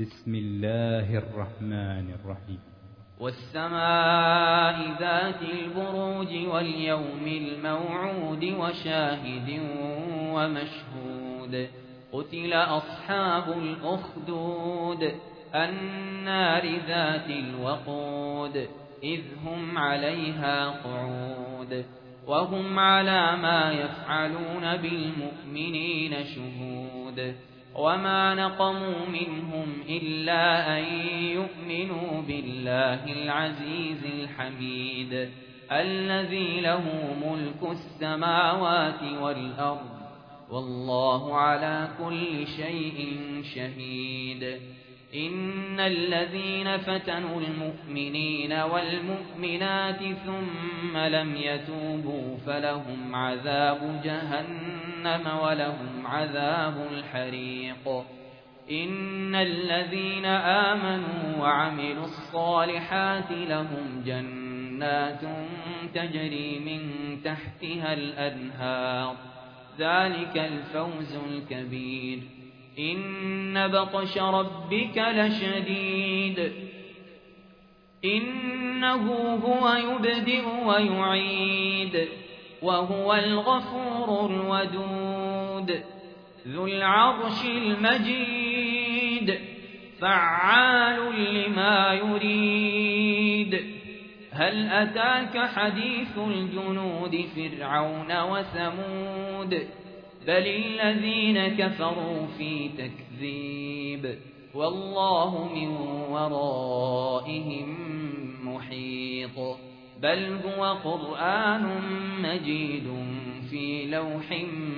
بسم الله الرحمن الرحيم. والسماء ذات البروج واليوم الموعود وشاهد ومشهود قتل أصحاب الأخدود النار ذات الوقود إذ هم عليها قعود وهم على ما يفعلون بالمؤمنين شهود وما نقموا منهم إلا أن يؤمنوا بالله العزيز الحميد الذي له ملك السماوات والأرض والله على كل شيء شهيد. إن الذين فتنوا المؤمنين والمؤمنات ثم لم يتوبوا فلهم عذاب جهنم ولهم عذاب الحريق. إن الذين آمنوا وعملوا الصالحات لهم جنات تجري من تحتها الأنهار ذلك الفوز الكبير. إن بطش ربك لشديد إنه هو يبدئ ويعيد وهو الغفور الودود ذو العرش المجيد فعال لما يريد. هل أتاك حديث الجنود فرعون وثمود بل الذين كفروا في تكذيب والله من ورائهم محيط. بل هو قرآن مجيد في لوح